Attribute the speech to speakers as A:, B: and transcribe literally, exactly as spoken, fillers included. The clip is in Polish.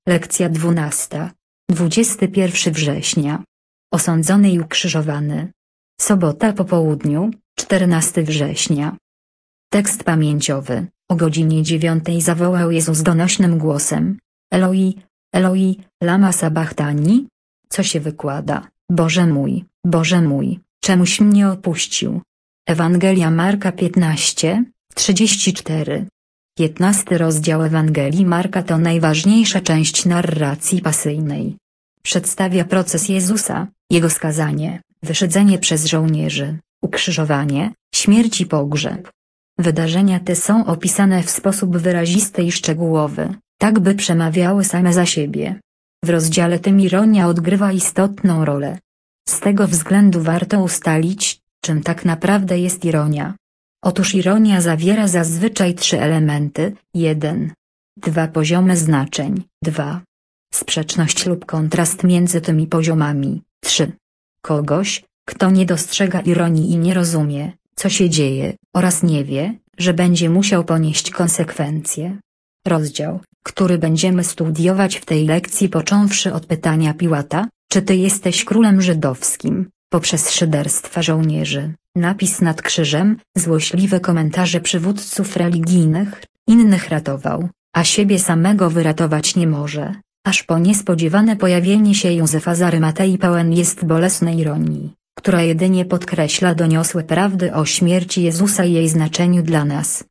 A: Lekcja dwunasta. dwudziestego pierwszego września. Osądzony i ukrzyżowany. Sobota po południu, czternastego września. Tekst pamięciowy. O godzinie dziewiątej zawołał Jezus donośnym głosem: Eloi, Eloi, lama sabachthani? Co się wykłada: Boże mój, Boże mój, czemuś mnie opuścił? Ewangelia Marka piętnaście, trzydzieści cztery. piętnasty rozdział Ewangelii Marka to najważniejsza część narracji pasyjnej. Przedstawia proces Jezusa, Jego skazanie, wyszydzenie przez żołnierzy, ukrzyżowanie, śmierć i pogrzeb. Wydarzenia te są opisane w sposób wyrazisty i szczegółowy, tak by przemawiały same za siebie. W rozdziale tym ironia odgrywa istotną rolę. Z tego względu warto ustalić, czym tak naprawdę jest ironia. Otóż ironia zawiera zazwyczaj trzy elementy: jeden. Dwa poziomy znaczeń, dwa. Sprzeczność lub kontrast między tymi poziomami, trzy. Kogoś, kto nie dostrzega ironii i nie rozumie, co się dzieje, oraz nie wie, że będzie musiał ponieść konsekwencje. Rozdział, który będziemy studiować w tej lekcji, począwszy od pytania Piłata: czy ty jesteś królem żydowskim, poprzez szyderstwa żołnierzy, napis nad krzyżem, złośliwe komentarze przywódców religijnych, innych ratował, a siebie samego wyratować nie może, aż po niespodziewane pojawienie się Józefa z Arymatei, pełen jest bolesnej ironii, która jedynie podkreśla doniosłe prawdy o śmierci Jezusa i jej znaczeniu dla nas.